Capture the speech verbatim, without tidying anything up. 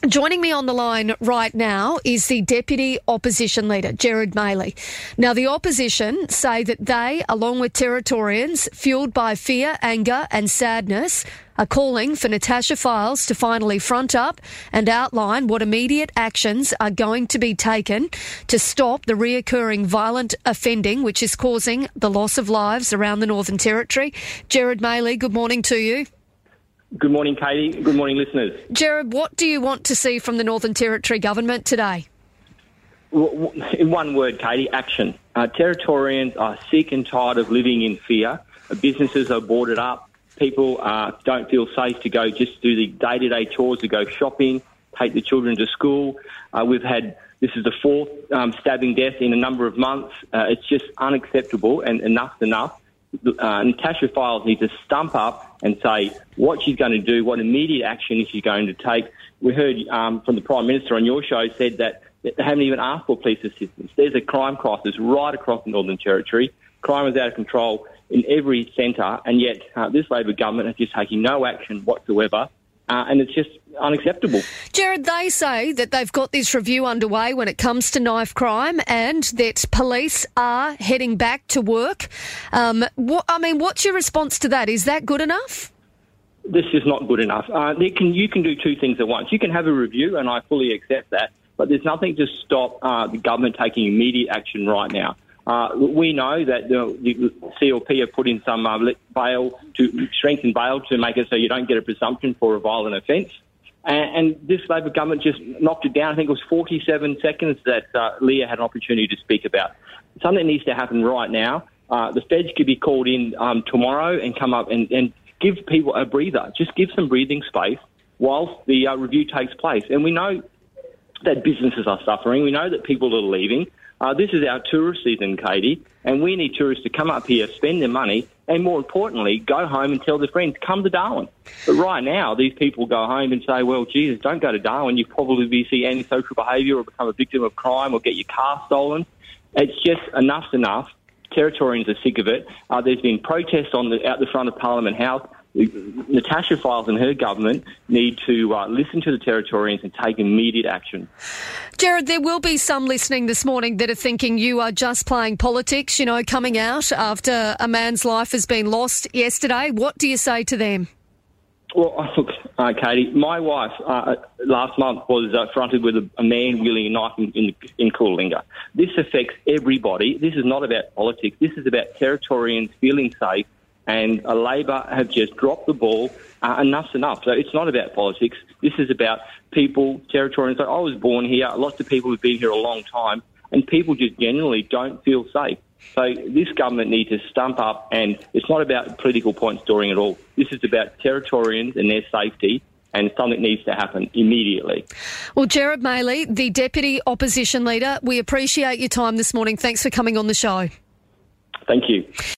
Joining me on the line right now is the Deputy Opposition Leader, Gerard Maley. Now, the opposition say that they, along with Territorians, fuelled by fear, anger and sadness, are calling for Natasha Fyles to finally front up and outline what immediate actions are going to be taken to stop the reoccurring violent offending which is causing the loss of lives around the Northern Territory. Gerard Maley, good morning to you. Good morning, Katie. Good morning, listeners. Gerard, what do you want to see from the Northern Territory government today? In one word, Katie, action. Uh, Territorians are sick and tired of living in fear. Businesses are boarded up. People uh, don't feel safe to go just do the day-to-day chores, to go shopping, take the children to school. Uh, we've had, this is the fourth um, stabbing death in a number of months. Uh, it's just unacceptable, and enough's enough. Uh, Natasha Fyles needs to stump up and say what she's going to do, what immediate action she's going to take. We heard um, from the Prime Minister on your show said that they haven't even asked for police assistance. There's a crime crisis right across the Northern Territory. Crime is out of control in every centre, and yet uh, this Labor government is just taking no action whatsoever. Uh, and it's just unacceptable. Gerard, they say that they've got this review underway when it comes to knife crime and that police are heading back to work. Um, what, I mean, what's your response to that? Is that good enough? This is not good enough. Uh, they can, you can do two things at once. You can have a review, and I fully accept that, but there's nothing to stop uh, the government taking immediate action right now. Uh, we know that the, the C L P have put in some uh, bail to strengthen bail to make it so you don't get a presumption for a violent offence. And, and this Labor government just knocked it down. I think it was forty-seven seconds that uh, Leah had an opportunity to speak about. Something needs to happen right now. Uh, the feds could be called in um, tomorrow and come up and, and give people a breather. Just give some breathing space whilst the uh, review takes place. And we know that businesses are suffering. We know that people are leaving. Uh, this is our tourist season, Katie, and we need tourists to come up here, spend their money, and more importantly, go home and tell their friends, come to Darwin. But right now, these people go home and say, well, Jesus, don't go to Darwin. You probably be see antisocial behaviour or become a victim of crime or get your car stolen. It's just enough's enough. Territorians are sick of it. Uh, there's been protests on the, out the front of Parliament House. Natasha Fyles and her government need to uh, listen to the Territorians and take immediate action. Gerard, there will be some listening this morning that are thinking you are just playing politics, you know, coming out after a man's life has been lost yesterday. What do you say to them? Well, look, uh, Katie, my wife uh, last month was uh, fronted with a, a man wielding a knife in, in, in Coolangatta. This affects everybody. This is not about politics. This is about Territorians feeling safe. And uh, Labor have just dropped the ball. Uh, enough's enough. So it's not about politics. This is about people, Territorians. So I was born here. Lots of people have been here a long time. And people just generally don't feel safe. So this government needs to stump up. And it's not about political point storing at all. This is about Territorians and their safety. And something needs to happen immediately. Well, Gerard Maley, the Deputy Opposition Leader, we appreciate your time this morning. Thanks for coming on the show. Thank you.